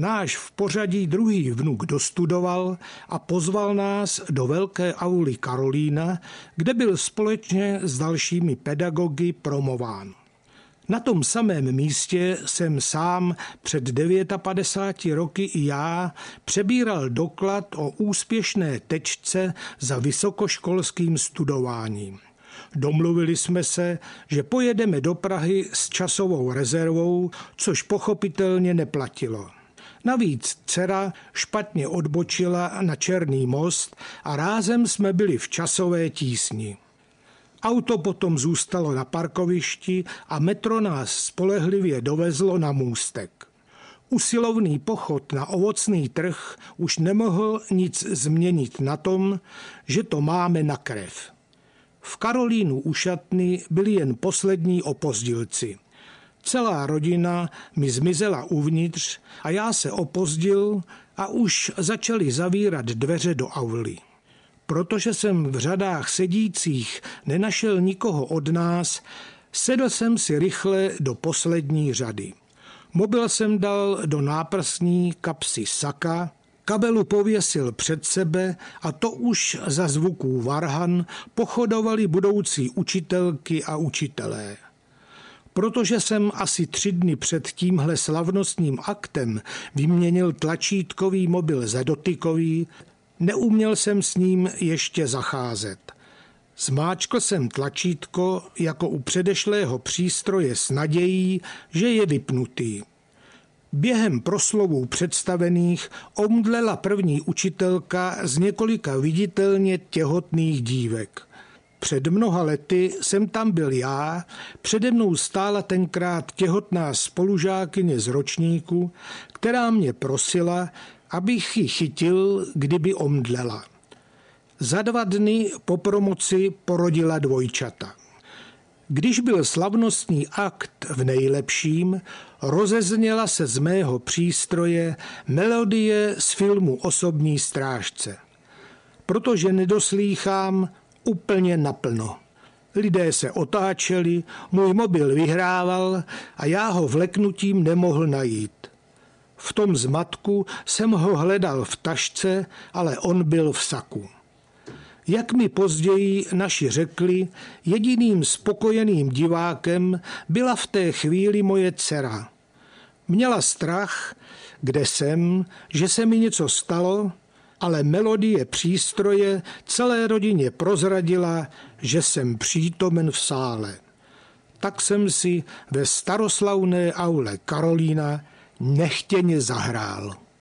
Náš v pořadí druhý vnuk dostudoval a pozval nás do velké auly Karolína, kde byl společně s dalšími pedagogy promován. Na tom samém místě jsem sám před 59 roky i já přebíral doklad o úspěšné tečce za vysokoškolským studováním. Domluvili jsme se, že pojedeme do Prahy s časovou rezervou, což pochopitelně neplatilo. Navíc dcera špatně odbočila na Černý most a rázem jsme byli v časové tísni. Auto potom zůstalo na parkovišti a metro nás spolehlivě dovezlo na můstek. Usilovný pochod na ovocný trh už nemohl nic změnit na tom, že to máme na krev. V Karolínu u šatny byli jen poslední opozdilci. Celá rodina mi zmizela uvnitř a já se opozdil a už začaly zavírat dveře do auly. Protože jsem v řadách sedících nenašel nikoho od nás, sedl jsem si rychle do poslední řady. Mobil jsem dal do náprsní kapsy saka, kabelu pověsil před sebe a to už za zvuků varhan pochodovali budoucí učitelky a učitelé. Protože jsem asi 3 dny před tímhle slavnostním aktem vyměnil tlačítkový mobil za dotykový, neuměl jsem s ním ještě zacházet. Zmáčkl jsem tlačítko jako u předešlého přístroje s nadějí, že je vypnutý. Během proslovů představených omdlela první učitelka z několika viditelně těhotných dívek. Před mnoha lety jsem tam byl já, přede mnou stála tenkrát těhotná spolužákyně z ročníku, která mě prosila, abych ji chytil, kdyby omdlela. Za 2 dny po promoci porodila dvojčata. Když byl slavnostní akt v nejlepším, rozezněla se z mého přístroje melodie z filmu Osobní strážce. Protože nedoslýchám úplně naplno. Lidé se otáčeli, můj mobil vyhrával a já ho vleknutím nemohl najít. V tom zmatku jsem ho hledal v tašce, ale on byl v saku. Jak mi později naši řekli, jediným spokojeným divákem byla v té chvíli moje dcera. Měla strach, kde jsem, že se mi něco stalo, ale melodie přístroje celé rodině prozradila, že jsem přítomen v sále. Tak jsem si ve staroslavné aule Karolína nechtěně zahrál.